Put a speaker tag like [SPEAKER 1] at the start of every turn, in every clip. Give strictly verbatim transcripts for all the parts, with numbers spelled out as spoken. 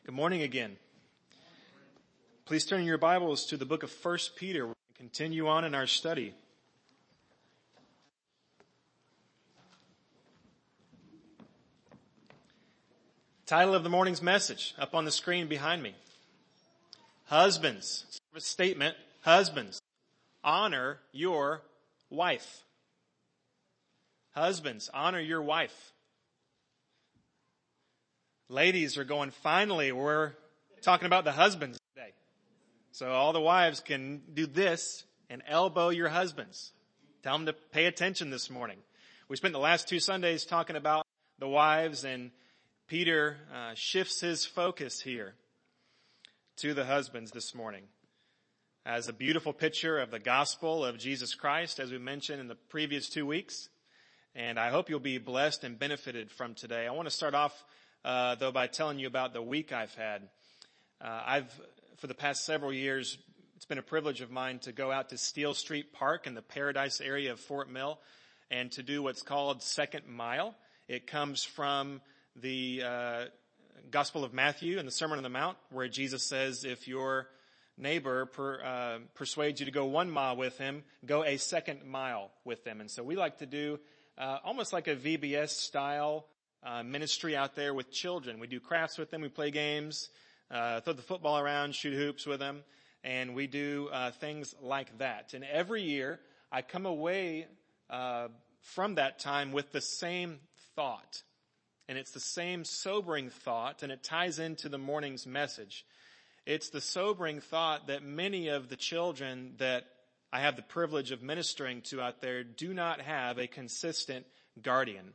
[SPEAKER 1] Good morning again. Please turn your Bibles to the book of First Peter. We're going to continue on in our study. Title of the morning's message up on the screen behind me. Husbands. Service statement. Husbands, honor your wife. Husbands, honor your wife. Ladies are going, finally, we're talking about the husbands today. So all the wives can do this and elbow your husbands. Tell them to pay attention this morning. We spent the last two Sundays talking about the wives, and Peter uh, shifts his focus here to the husbands this morning as a beautiful picture of the gospel of Jesus Christ, as we mentioned in the previous two weeks. And I hope you'll be blessed and benefited from today. I want to start off Uh, though by telling you about the week I've had. Uh, I've, for the past several years, it's been a privilege of mine to go out to Steel Street Park in the Paradise area of Fort Mill and to do what's called Second Mile. It comes from the uh, Gospel of Matthew and the Sermon on the Mount, where Jesus says, if your neighbor per, uh, persuades you to go one mile with him, go a second mile with them. And so we like to do uh, almost like a V B S style Uh, ministry out there with children. We do crafts with them. We play games, uh, throw the football around, shoot hoops with them, and we do uh, things like that. And every year, I come away uh, from that time with the same thought, and it's the same sobering thought, and it ties into the morning's message. It's the sobering thought that many of the children that I have the privilege of ministering to out there do not have a consistent guardian,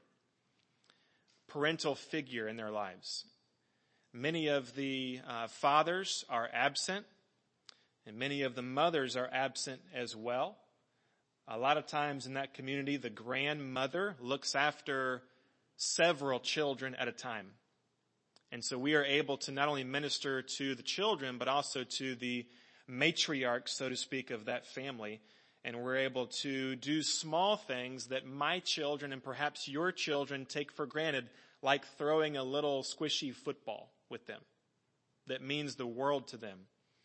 [SPEAKER 1] parental figure in their lives. Many of the uh, fathers are absent, and many of the mothers are absent as well. A lot of times in that community, the grandmother looks after several children at a time. And so we are able to not only minister to the children, but also to the matriarch, so to speak, of that family. And we're able to do small things that my children and perhaps your children take for granted, like throwing a little squishy football with them that means the world to them.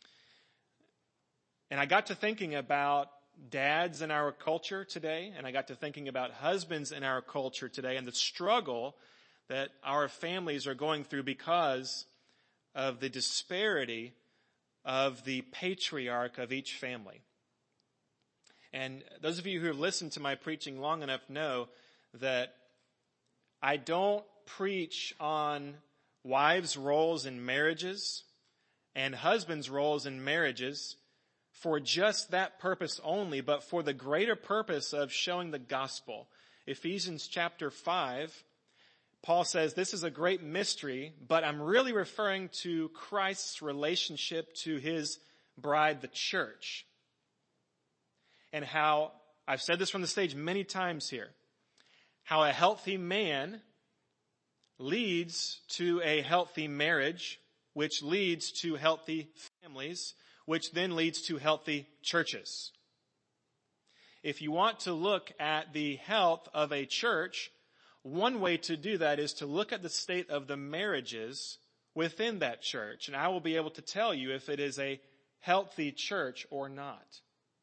[SPEAKER 1] And I got to thinking about dads in our culture today, and I got to thinking about husbands in our culture today and the struggle that our families are going through because of the disparity of the patriarch of each family. And those of you who have listened to my preaching long enough know that I don't preach on wives' roles in marriages and husbands' roles in marriages for just that purpose only, but for the greater purpose of showing the gospel. Ephesians chapter five, Paul says this is a great mystery, but I'm really referring to Christ's relationship to his bride, the church. And how, I've said this from the stage many times here, how a healthy man leads to a healthy marriage, which leads to healthy families, which then leads to healthy churches. If you want to look at the health of a church, one way to do that is to look at the state of the marriages within that church. And I will be able to tell you if it is a healthy church or not.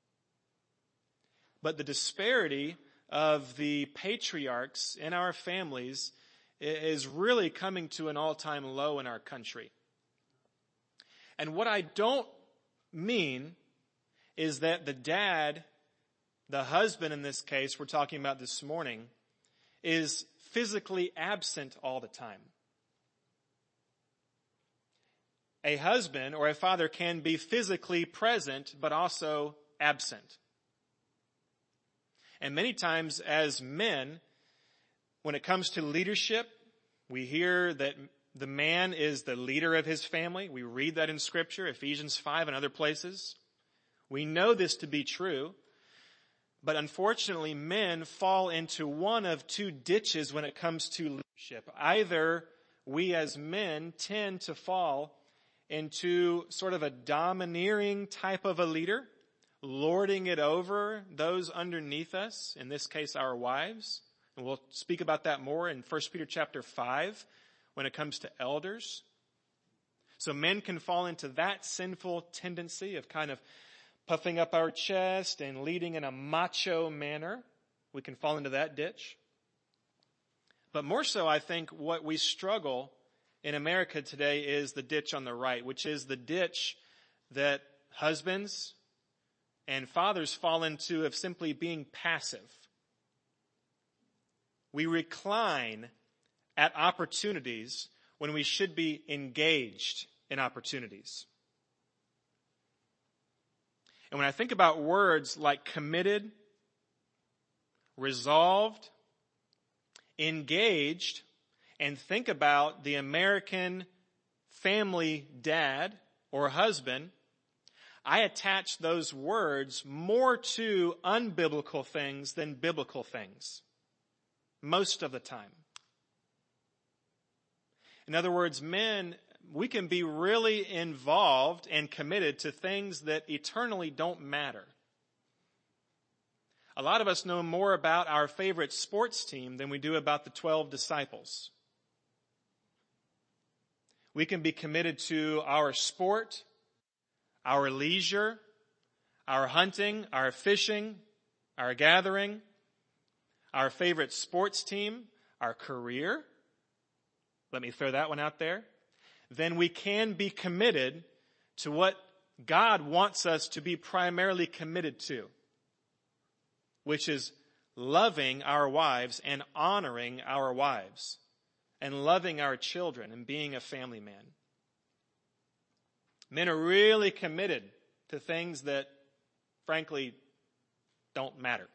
[SPEAKER 1] But the disparity of the patriarchs in our families is really coming to an all-time low in our country. And what I don't mean is that the dad, the husband in this case we're talking about this morning, is physically absent all the time. A husband or a father can be physically present but also absent. And many times as men, when it comes to leadership, we hear that the man is the leader of his family. We read that in Scripture, Ephesians five and other places. We know this to be true. But unfortunately, men fall into one of two ditches when it comes to leadership. Either we as men tend to fall into sort of a domineering type of a leader, lording it over those underneath us, in this case our wives. And we'll speak about that more in First Peter chapter five when it comes to elders. So men can fall into that sinful tendency of kind of puffing up our chest and leading in a macho manner. We can fall into that ditch. But more so, I think what we struggle in America today is the ditch on the right, which is the ditch that husbands and fathers fall into of simply being passive. We recline at opportunities when we should be engaged in opportunities. And when I think about words like committed, resolved, engaged, and think about the American family dad or husband, I attach those words more to unbiblical things than biblical things, most of the time. In other words, men, we can be really involved and committed to things that eternally don't matter. A lot of us know more about our favorite sports team than we do about the twelve disciples. We can be committed to our sport, our leisure, our hunting, our fishing, our gathering, our favorite sports team, our career. Let me throw that one out there. Then we can be committed to what God wants us to be primarily committed to, which is loving our wives and honoring our wives and loving our children and being a family man. Men are really committed to things that, frankly, don't matter.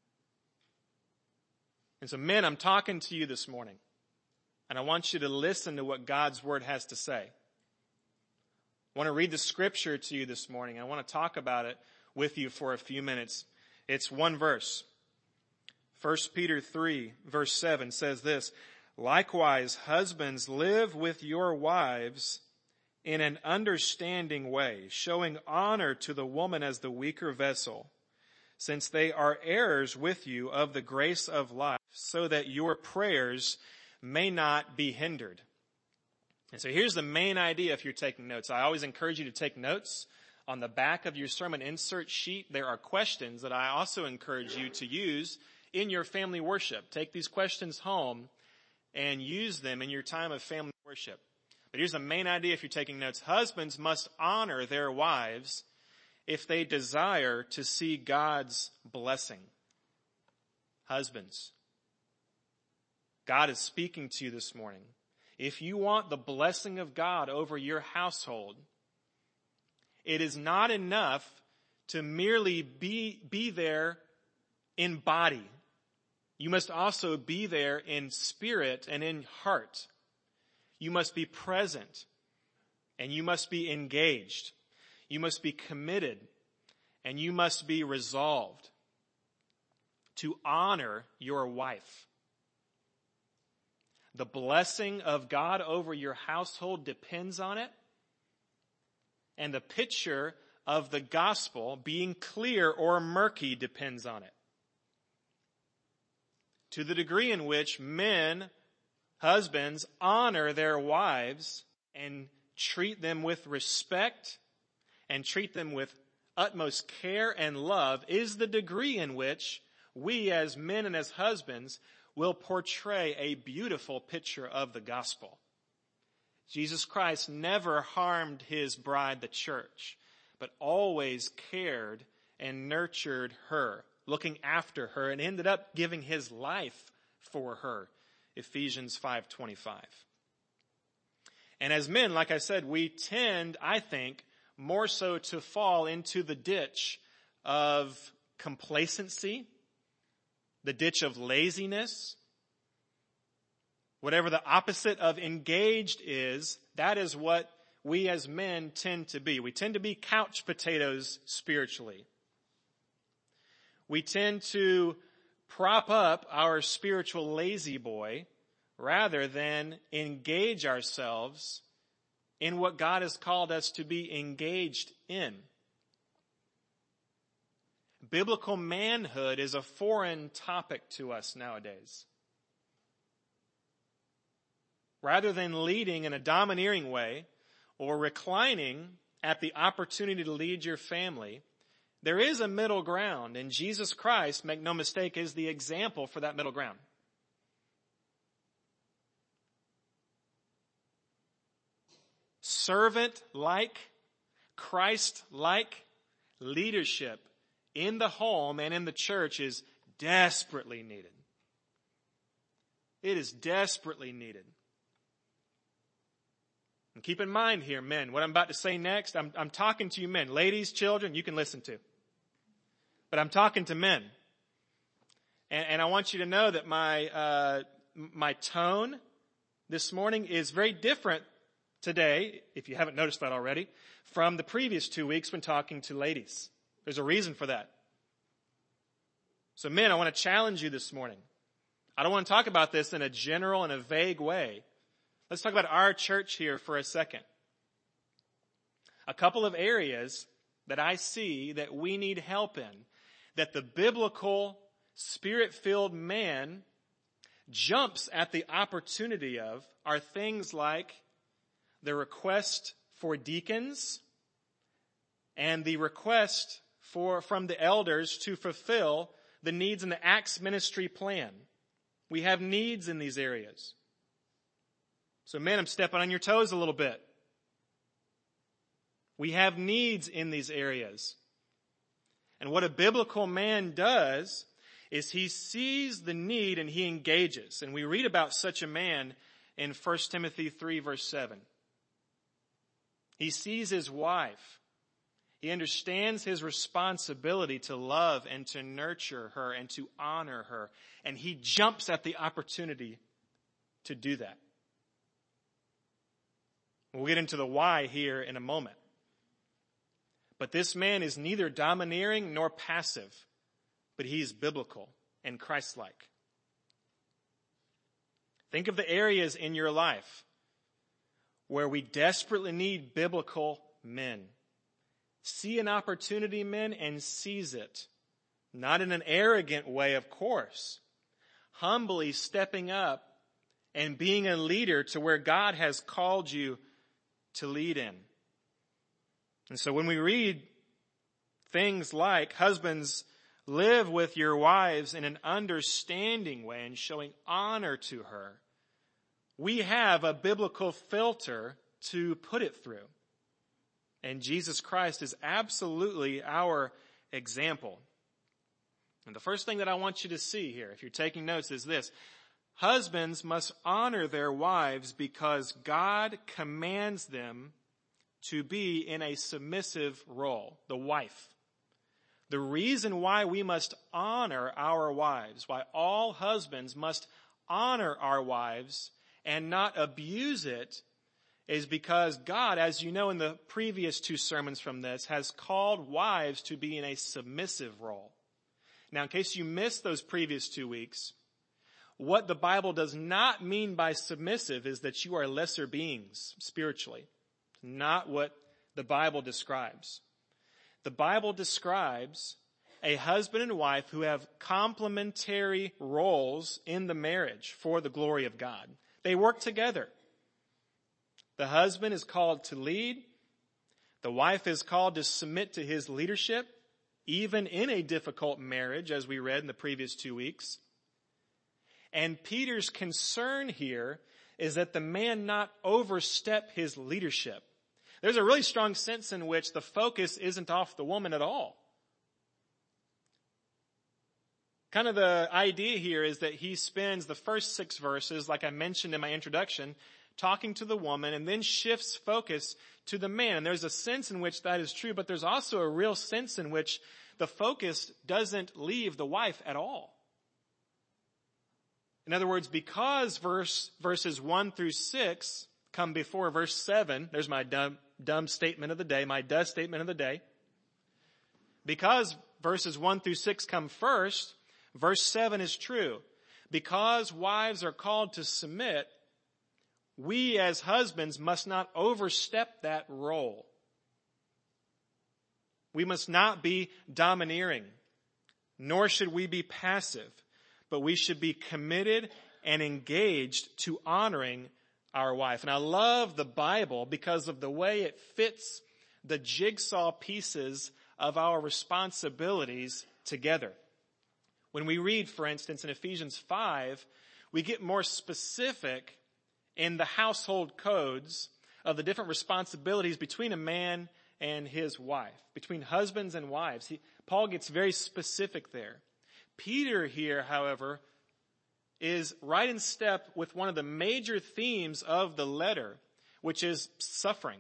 [SPEAKER 1] And so, men, I'm talking to you this morning, and I want you to listen to what God's word has to say. I want to read the scripture to you this morning. I want to talk about it with you for a few minutes. It's one verse. First Peter three, verse seven says this, "Likewise, husbands, live with your wives in an understanding way, showing honor to the woman as the weaker vessel, since they are heirs with you of the grace of life, so that your prayers may not be hindered." And so here's the main idea if you're taking notes. I always encourage you to take notes. On the back of your sermon insert sheet, there are questions that I also encourage you to use in your family worship. Take these questions home and use them in your time of family worship. But here's the main idea if you're taking notes. Husbands must honor their wives if they desire to see God's blessing. Husbands, God is speaking to you this morning. If you want the blessing of God over your household, it is not enough to merely be, be there in body. You must also be there in spirit and in heart. You must be present and you must be engaged. You must be committed and you must be resolved to honor your wife. The blessing of God over your household depends on it. And the picture of the gospel being clear or murky depends on it. To the degree in which men, husbands, honor their wives and treat them with respect and treat them with utmost care and love is the degree in which we as men and as husbands will portray a beautiful picture of the gospel. Jesus Christ never harmed his bride, the church, but always cared and nurtured her, looking after her, and ended up giving his life for her. Ephesians five twenty-five. And as men, like I said, we tend, I think, more so to fall into the ditch of complacency, the ditch of laziness. Whatever the opposite of engaged is, that is what we as men tend to be. We tend to be couch potatoes spiritually. We tend to prop up our spiritual lazy boy rather than engage ourselves in what God has called us to be engaged in. Biblical manhood is a foreign topic to us nowadays. Rather than leading in a domineering way or reclining at the opportunity to lead your family, there is a middle ground, and Jesus Christ, make no mistake, is the example for that middle ground. Servant-like, Christ-like leadership in the home and in the church is desperately needed. It is desperately needed. And keep in mind here, men, what I'm about to say next, I'm, I'm talking to you men. Ladies, children, you can listen to. But I'm talking to men. And, and I want you to know that my, uh, my tone this morning is very different today, if you haven't noticed that already, from the previous two weeks when talking to ladies. There's a reason for that. So men, I want to challenge you this morning. I don't want to talk about this in a general and a vague way. Let's talk about our church here for a second. A couple of areas that I see that we need help in, that the biblical, spirit-filled man jumps at the opportunity of, are things like the request for deacons and the request for from the elders to fulfill the needs in the Acts ministry plan. We have needs in these areas. So men, I'm stepping on your toes a little bit. We have needs in these areas. And what a biblical man does is he sees the need and he engages. And we read about such a man in First Timothy three verse seven. He sees his wife. He understands his responsibility to love and to nurture her and to honor her. And he jumps at the opportunity to do that. We'll get into the why here in a moment. But this man is neither domineering nor passive, but he is biblical and Christ-like. Think of the areas in your life where we desperately need biblical men. See an opportunity, men, and seize it. Not in an arrogant way, of course. Humbly stepping up and being a leader to where God has called you to lead in. And so when we read things like, husbands, live with your wives in an understanding way and showing honor to her, we have a biblical filter to put it through. And Jesus Christ is absolutely our example. And the first thing that I want you to see here, if you're taking notes, is this. Husbands must honor their wives because God commands them to be in a submissive role, the wife. The reason why we must honor our wives, why all husbands must honor our wives and not abuse it, is because God, as you know in the previous two sermons from this, has called wives to be in a submissive role. Now, in case you missed those previous two weeks, what the Bible does not mean by submissive is that you are lesser beings spiritually. Not what the Bible describes. The Bible describes a husband and wife who have complementary roles in the marriage for the glory of God. They work together. The husband is called to lead. The wife is called to submit to his leadership, even in a difficult marriage, as we read in the previous two weeks. And Peter's concern here is that the man not overstep his leadership. There's a really strong sense in which the focus isn't off the woman at all. Kind of the idea here is that he spends the first six verses, like I mentioned in my introduction, talking to the woman and then shifts focus to the man. And there's a sense in which that is true, but there's also a real sense in which the focus doesn't leave the wife at all. In other words, because verse, verses one through six come before verse seven, there's my dumb, dumb statement of the day, my duh statement of the day. Because verses one through six come first, verse seven is true. Because wives are called to submit, we as husbands must not overstep that role. We must not be domineering, nor should we be passive, but we should be committed and engaged to honoring our wife. And I love the Bible because of the way it fits the jigsaw pieces of our responsibilities together. When we read, for instance, in Ephesians five, we get more specific in the household codes of the different responsibilities between a man and his wife, between husbands and wives. He, Paul gets very specific there. Peter here, however, is right in step with one of the major themes of the letter, which is suffering.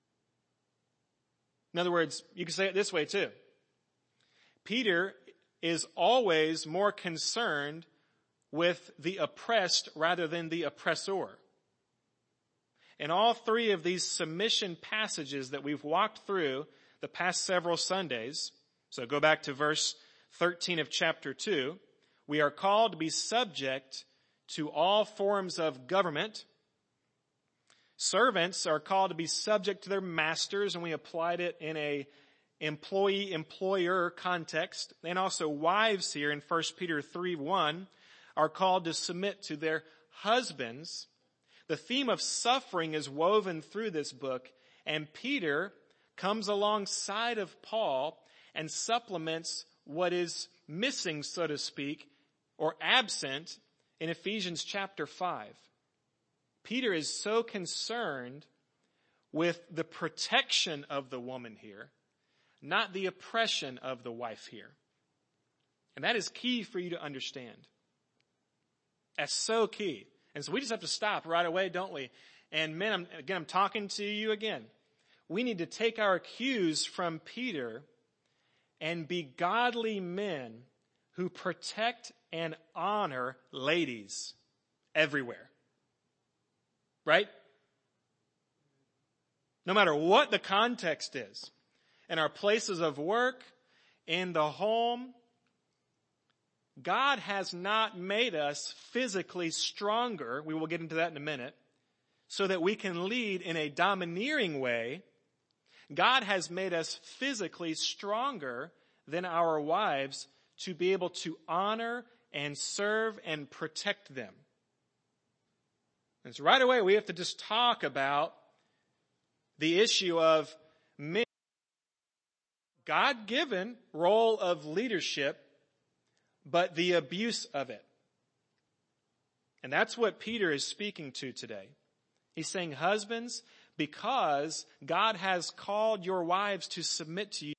[SPEAKER 1] In other words, you can say it this way too. Peter is always more concerned with the oppressed rather than the oppressor. In all three of these submission passages that we've walked through the past several Sundays, so go back to verse thirteen of chapter two, we are called to be subject to all forms of government. Servants are called to be subject to their masters, and we applied it in a employee-employer context. And also wives here in First Peter three one are called to submit to their husbands. The theme of suffering is woven through this book, and Peter comes alongside of Paul and supplements what is missing, so to speak, or absent in Ephesians chapter five. Peter is so concerned with the protection of the woman here, not the oppression of the wife here. And that is key for you to understand. That's so key. And so we just have to stop right away, don't we? And men, I'm, again, I'm talking to you again. We need to take our cues from Peter and be godly men who protect and honor ladies everywhere. Right? No matter what the context is, in our places of work, in the home, God has not made us physically stronger, we will get into that in a minute, so that we can lead in a domineering way. God has made us physically stronger than our wives to be able to honor and serve and protect them. And so right away we have to just talk about the issue of men, God-given role of leadership, but the abuse of it. And that's what Peter is speaking to today. He's saying, husbands, because God has called your wives to submit to you,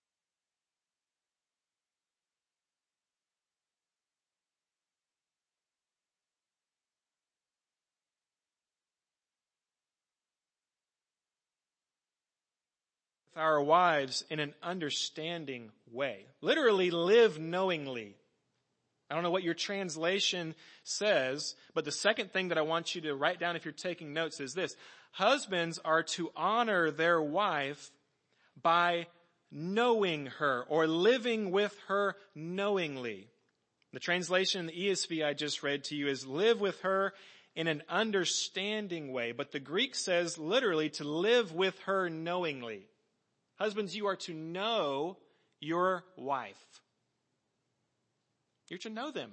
[SPEAKER 1] with our wives in an understanding way. Literally, live knowingly. I don't know what your translation says, but the second thing that I want you to write down if you're taking notes is this. Husbands are to honor their wife by knowing her or living with her knowingly. The translation in the E S V I just read to you is live with her in an understanding way, but the Greek says literally to live with her knowingly. Husbands, you are to know your wife. You're to know them.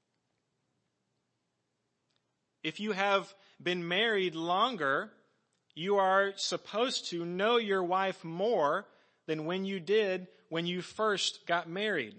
[SPEAKER 1] If you have been married longer, you are supposed to know your wife more than when you did when you first got married.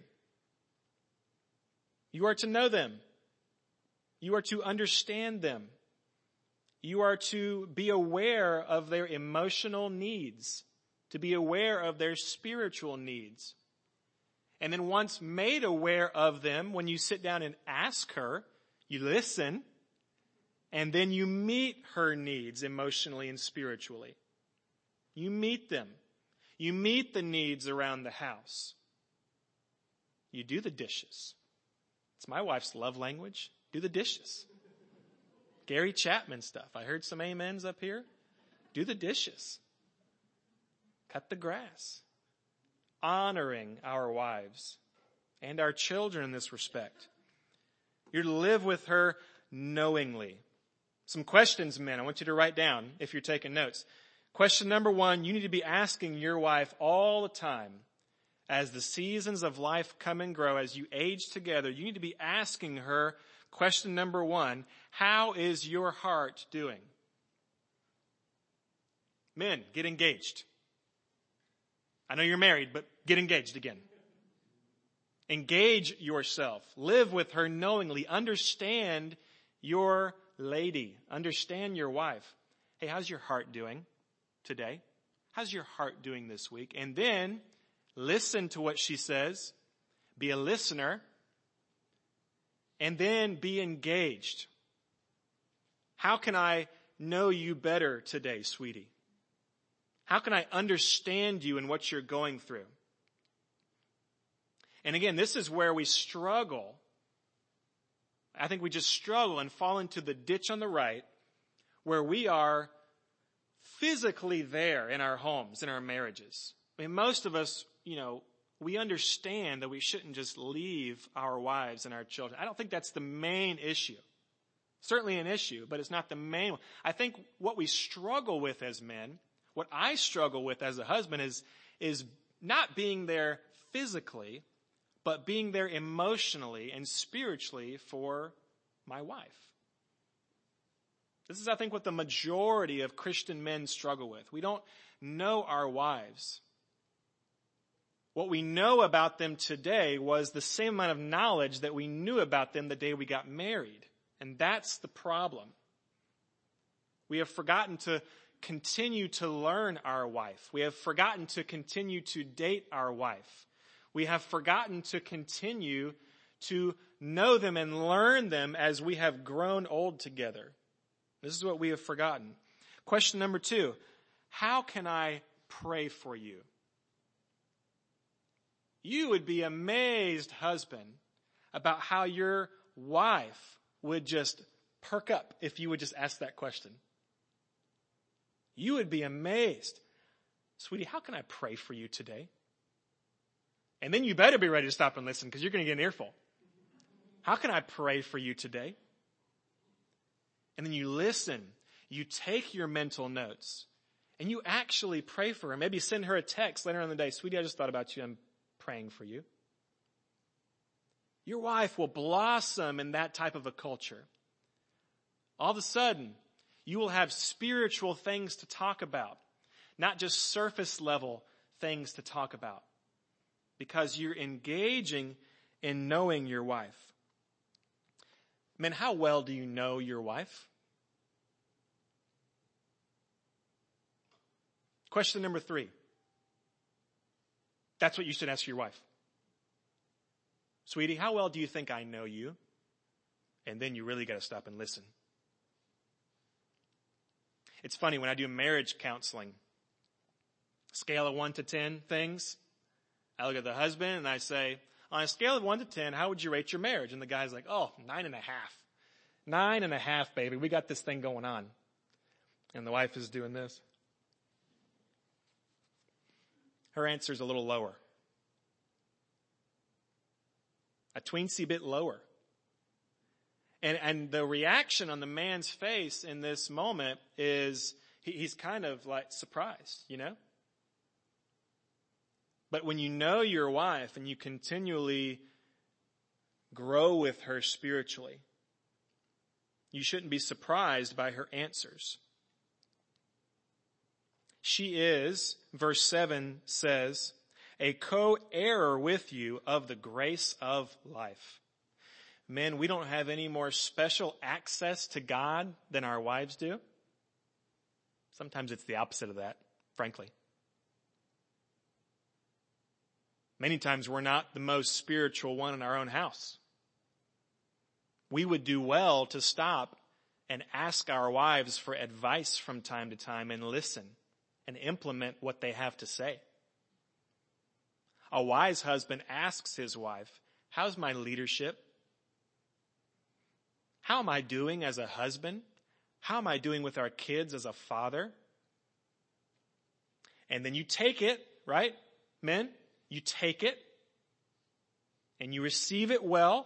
[SPEAKER 1] You are to know them. You are to understand them. You are to be aware of their emotional needs, to be aware of their spiritual needs. And then once made aware of them, when you sit down and ask her, you listen, and then you meet her needs emotionally and spiritually. You meet them. You meet the needs around the house. You do the dishes. It's my wife's love language. Do the dishes. Gary Chapman stuff. I heard some amens up here. Do the dishes. Cut the grass. Honoring our wives and our children in this respect. You're to live with her knowingly. Some questions, men, I want you to write down if you're taking notes. Question number one, you need to be asking your wife all the time as the seasons of life come and grow, as you age together, you need to be asking her, question number one, how is your heart doing? Men, get engaged. I know you're married, but get engaged again. Engage yourself. Live with her knowingly. Understand your lady. Understand your wife. Hey, how's your heart doing today? How's your heart doing this week? And then listen to what she says. Be a listener. And then be engaged. How can I know you better today, sweetie? How can I understand you and what you're going through? And again, this is where we struggle. I think we just struggle and fall into the ditch on the right where we are physically there in our homes, in our marriages. I mean, most of us, you know, we understand that we shouldn't just leave our wives and our children. I don't think that's the main issue. Certainly an issue, but it's not the main one. I think what we struggle with as men, what I struggle with as a husband is, is not being there physically, but being there emotionally and spiritually for my wife. This is, I think, what the majority of Christian men struggle with. We don't know our wives. What we know about them today was the same amount of knowledge that we knew about them the day we got married. And that's the problem. We have forgotten to continue to learn our wife. We have forgotten to continue to date our wife. We have forgotten to continue to know them and learn them as we have grown old together. This is what we have forgotten. Question number two, how can I pray for you? You would be amazed, husband, about how your wife would just perk up if you would just ask that question. You would be amazed. Sweetie, how can I pray for you today? And then you better be ready to stop and listen because you're going to get an earful. How can I pray for you today? And then you listen. You take your mental notes and you actually pray for her. Maybe send her a text later on in the day. Sweetie, I just thought about you. I'm praying for you. Your wife will blossom in that type of a culture. All of a sudden, you will have spiritual things to talk about, not just surface level things to talk about, because you're engaging in knowing your wife. Men, how well do you know your wife? Question number three. That's what you should ask your wife. Sweetie, how well do you think I know you? And then you really got to stop and listen. It's funny, when I do marriage counseling, scale of one to ten things, I look at the husband and I say, on a scale of one to ten, how would you rate your marriage? And the guy's like, oh, nine and a half. Nine and a half, baby. We got this thing going on. And the wife is doing this. Her answer's a little lower. A tweensy bit lower. And, and the reaction on the man's face in this moment is he, he's kind of like surprised, you know? But when you know your wife and you continually grow with her spiritually, you shouldn't be surprised by her answers. She is, verse seven says, a co-heir with you of the grace of life. Men, we don't have any more special access to God than our wives do. Sometimes it's the opposite of that, frankly. Many times we're not the most spiritual one in our own house. We would do well to stop and ask our wives for advice from time to time and listen and implement what they have to say. A wise husband asks his wife, how's my leadership? How am I doing as a husband? How am I doing with our kids as a father? And then you take it, right, men? You take it and you receive it well.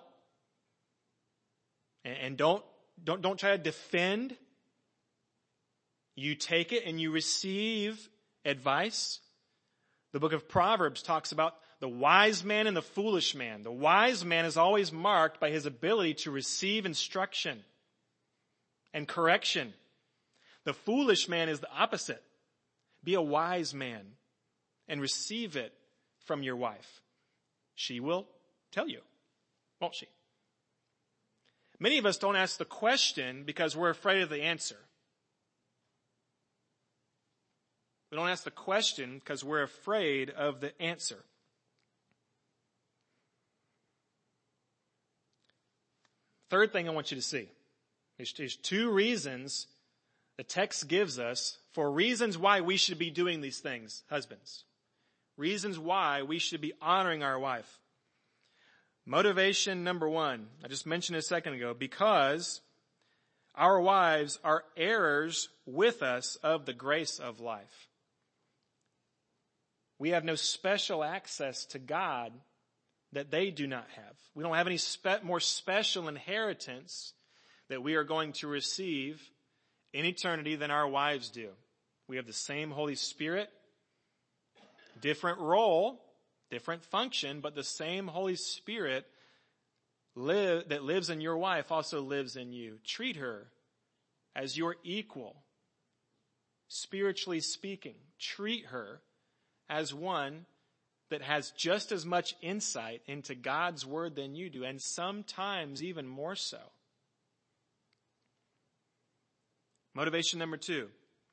[SPEAKER 1] And, and don't, don't, don't try to defend. You take it and you receive advice. The book of Proverbs talks about the wise man and the foolish man. The wise man is always marked by his ability to receive instruction and correction. The foolish man is the opposite. Be a wise man and receive it from your wife. She will tell you, won't she? Many of us don't ask the question because we're afraid of the answer. We don't ask the question because we're afraid of the answer. Third thing I want you to see. There's two reasons the text gives us for reasons why we should be doing these things, husbands. Reasons why we should be honoring our wife. Motivation number one, I just mentioned a second ago, because our wives are heirs with us of the grace of life. We have no special access to God that they do not have. We don't have any spe- more special inheritance that we are going to receive in eternity than our wives do. We have the same Holy Spirit, different role, different function, but the same Holy Spirit live, that lives in your wife also lives in you. Treat her as your equal, spiritually speaking. Treat her as one that has just as much insight into God's word than you do, and sometimes even more so. Motivation number two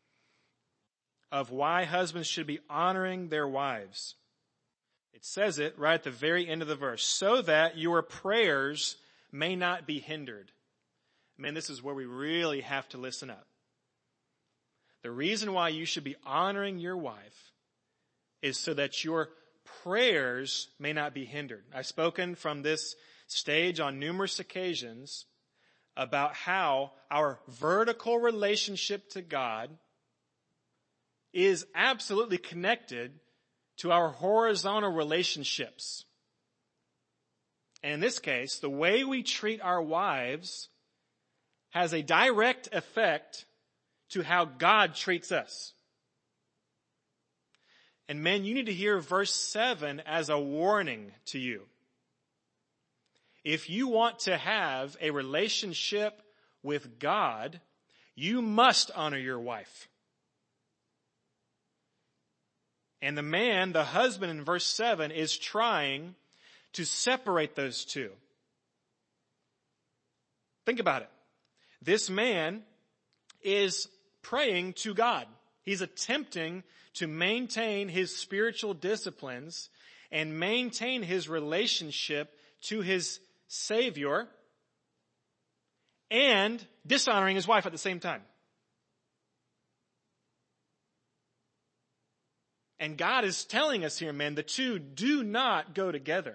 [SPEAKER 1] of why husbands should be honoring their wives. It says it right at the very end of the verse, so that your prayers may not be hindered. Man, this is where we really have to listen up. The reason why you should be honoring your wife is so that your prayers may not be hindered. I've spoken from this stage on numerous occasions about how our vertical relationship to God is absolutely connected to our horizontal relationships. And in this case, the way we treat our wives has a direct effect to how God treats us. And men, you need to hear verse seven as a warning to you. If you want to have a relationship with God, you must honor your wife. And the man, the husband in verse seven, is trying to separate those two. Think about it. This man is praying to God. He's attempting to maintain his spiritual disciplines and maintain his relationship to his Savior and dishonoring his wife at the same time. And God is telling us here, men, the two do not go together.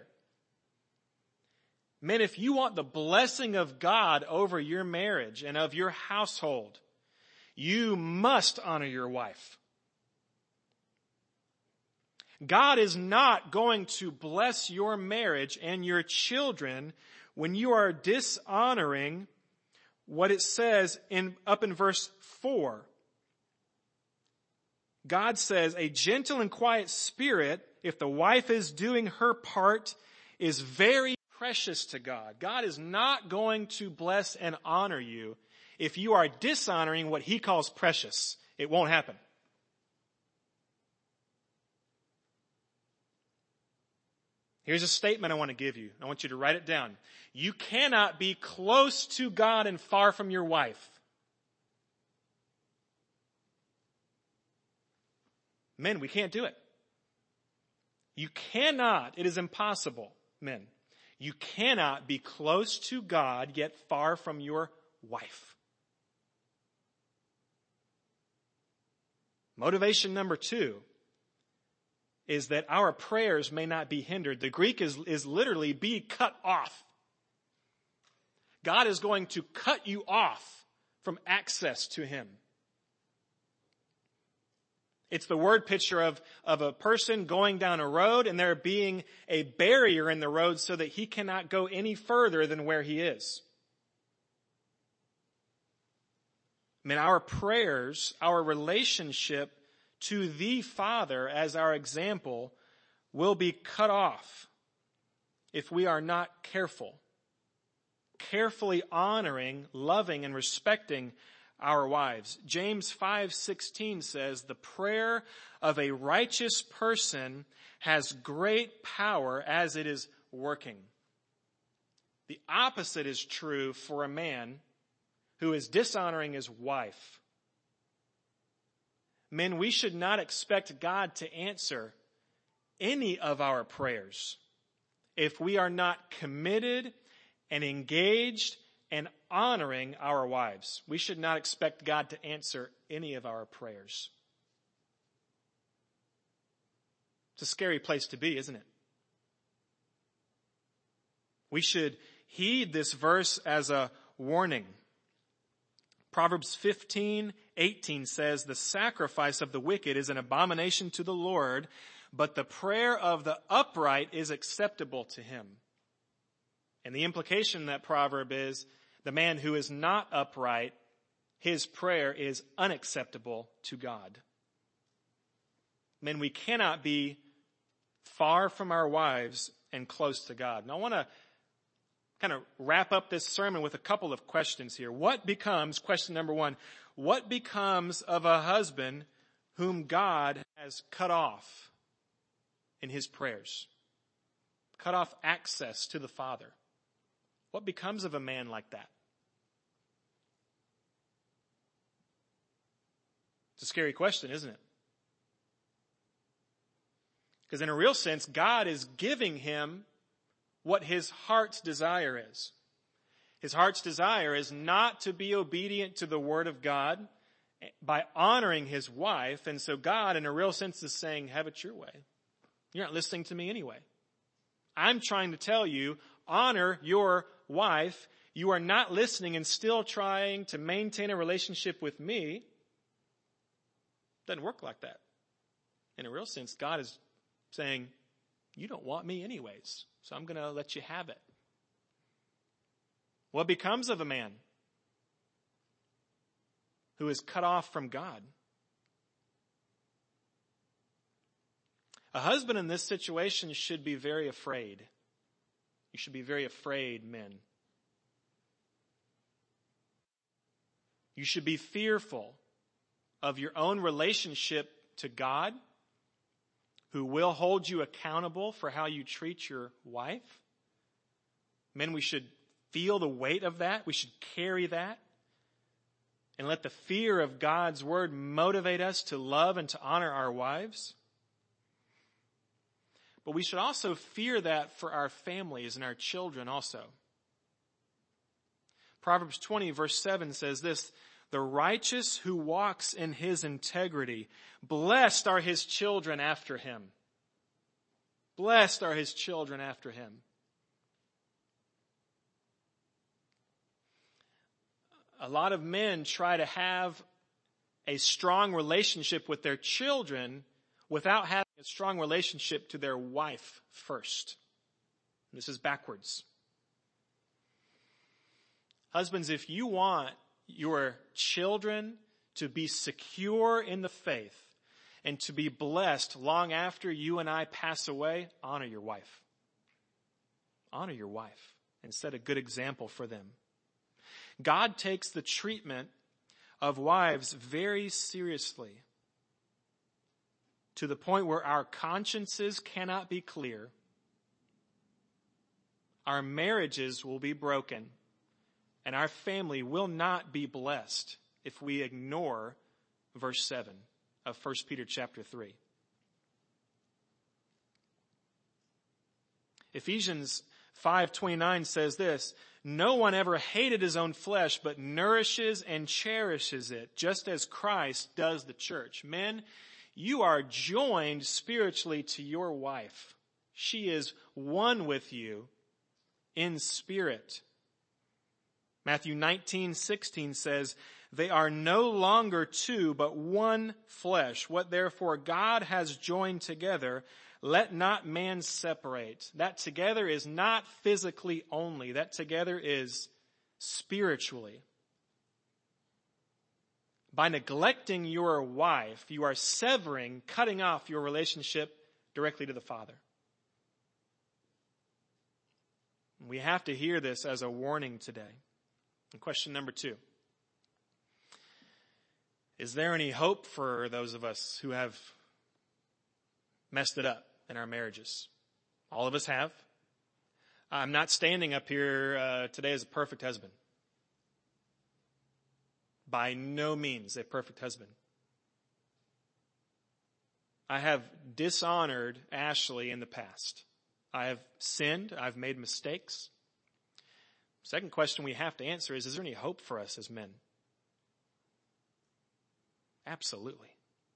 [SPEAKER 1] Men, if you want the blessing of God over your marriage and of your household, you must honor your wife. God is not going to bless your marriage and your children when you are dishonoring what it says in up in verse four. God says, a gentle and quiet spirit, if the wife is doing her part, is very precious to God. God is not going to bless and honor you if you are dishonoring what he calls precious. It won't happen. Here's a statement I want to give you. I want you to write it down. You cannot be close to God and far from your wife. Men, we can't do it. You cannot, it is impossible, men. You cannot be close to God yet far from your wife. Motivation number two is that our prayers may not be hindered. The Greek is, is literally be cut off. God is going to cut you off from access to him. It's the word picture of, of a person going down a road and there being a barrier in the road so that he cannot go any further than where he is. I mean, our prayers, our relationship to the Father as our example will be cut off if we are not careful, carefully honoring, loving, and respecting our wives. James five sixteen says, the prayer of a righteous person has great power as it is working. The opposite is true for a man who is dishonoring his wife. Men, we should not expect God to answer any of our prayers if we are not committed and engaged and honoring our wives. We should not expect God to answer any of our prayers. It's a scary place to be, isn't it? We should heed this verse as a warning. Proverbs fifteen eighteen says, the sacrifice of the wicked is an abomination to the Lord, but the prayer of the upright is acceptable to him. And the implication in that proverb is, the man who is not upright, his prayer is unacceptable to God. Men, we cannot be far from our wives and close to God. And I want to kind of wrap up this sermon with a couple of questions here. What becomes, question number one, what becomes of a husband whom God has cut off in his prayers? Cut off access to the Father. What becomes of a man like that? It's a scary question, isn't it? Because in a real sense, God is giving him what his heart's desire is. His heart's desire is not to be obedient to the word of God by honoring his wife. And so God, in a real sense, is saying, have it your way. You're not listening to me anyway. I'm trying to tell you, honor your wife. You are not listening and still trying to maintain a relationship with me. It doesn't work like that. In a real sense, God is saying, you don't want me anyways, so I'm going to let you have it. What becomes of a man who is cut off from God? A husband in this situation should be very afraid. You should be very afraid, men. You should be fearful of your own relationship to God, who will hold you accountable for how you treat your wife. Men, we should feel the weight of that. We should carry that. And let the fear of God's word motivate us to love and to honor our wives. But we should also fear that for our families and our children also. Proverbs twenty verse seven says this, the righteous who walks in his integrity, blessed are his children after him. Blessed are his children after him. A lot of men try to have a strong relationship with their children without having a strong relationship to their wife first. This is backwards. Husbands, if you want your children to be secure in the faith and to be blessed long after you and I pass away, honor your wife. Honor your wife and set a good example for them. God takes the treatment of wives very seriously, to the point where our consciences cannot be clear. Our marriages will be broken, and our family will not be blessed if we ignore verse seven of First Peter chapter three. Ephesians five twenty-nine says this, no one ever hated his own flesh, but nourishes and cherishes it, just as Christ does the church. Men, you are joined spiritually to your wife. She is one with you in spirit. Matthew nineteen sixteen says, they are no longer two, but one flesh. What therefore God has joined together, let not man separate. That together is not physically only. That together is spiritually. By neglecting your wife, you are severing, cutting off your relationship directly to the Father. We have to hear this as a warning today. And question number two. Is there any hope for those of us who have messed it up in our marriages? All of us have. I'm not standing up here uh, today as a perfect husband. By no means a perfect husband. I have dishonored Ashley in the past. I have sinned. I've made mistakes. Second question we have to answer is, is there any hope for us as men? Absolutely.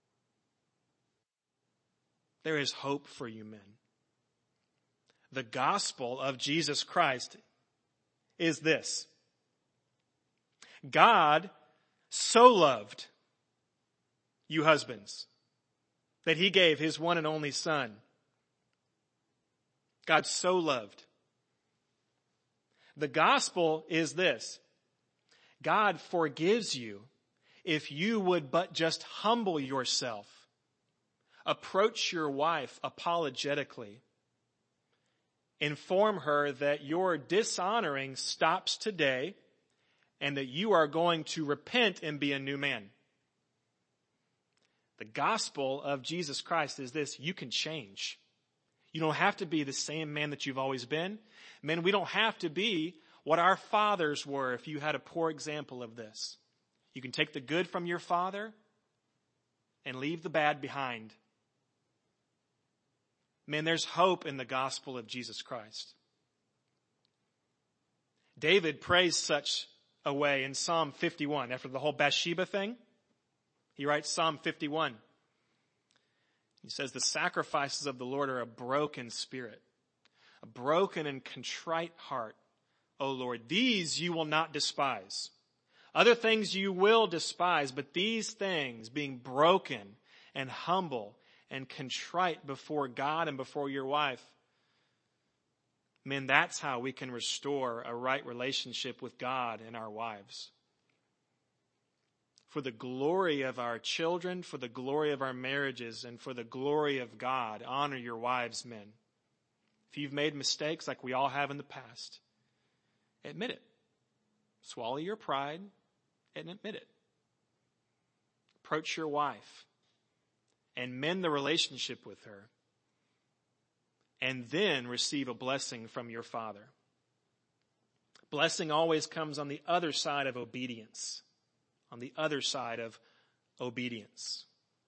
[SPEAKER 1] There is hope for you men. The gospel of Jesus Christ is this. God so loved you husbands that he gave his one and only son. God so loved. The gospel is this. God forgives you if you would but just humble yourself. Approach your wife apologetically. Inform her that your dishonoring stops today and that you are going to repent and be a new man. The gospel of Jesus Christ is this: you can change. You don't have to be the same man that you've always been. Men, we don't have to be what our fathers were if you had a poor example of this. You can take the good from your father and leave the bad behind. Men, there's hope in the gospel of Jesus Christ. David prays such a way in Psalm fifty-one. After the whole Bathsheba thing, he writes Psalm fifty-one. He says, the sacrifices of the Lord are a broken spirit, a broken and contrite heart. O Lord, these you will not despise. Other things you will despise, but these things, being broken and humble and contrite before God and before your wife, men, that's how we can restore a right relationship with God and our wives. For the glory of our children, for the glory of our marriages, and for the glory of God, honor your wives, men. If you've made mistakes like we all have in the past, admit it. Swallow your pride and admit it. Approach your wife and mend the relationship with her, and then receive a blessing from your Father. Blessing always comes on the other side of obedience. On the other side of obedience.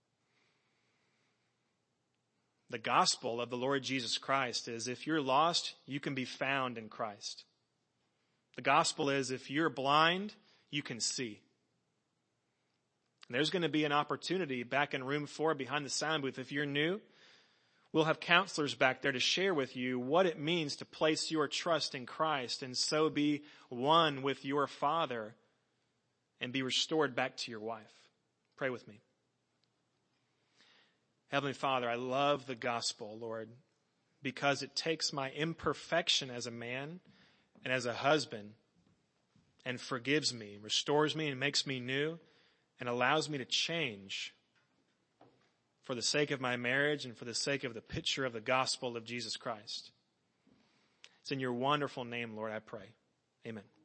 [SPEAKER 1] The gospel of the Lord Jesus Christ is, if you're lost, you can be found in Christ. The gospel is, if you're blind, you can see. And there's going to be an opportunity back in room four behind the sound booth. If you're new, we'll have counselors back there to share with you what it means to place your trust in Christ and so be one with your Father and be restored back to your wife. Pray with me. Heavenly Father, I love the gospel, Lord, because it takes my imperfection as a man and as a husband and forgives me, restores me and makes me new and allows me to change for the sake of my marriage and for the sake of the picture of the gospel of Jesus Christ. It's in your wonderful name, Lord, I pray. Amen.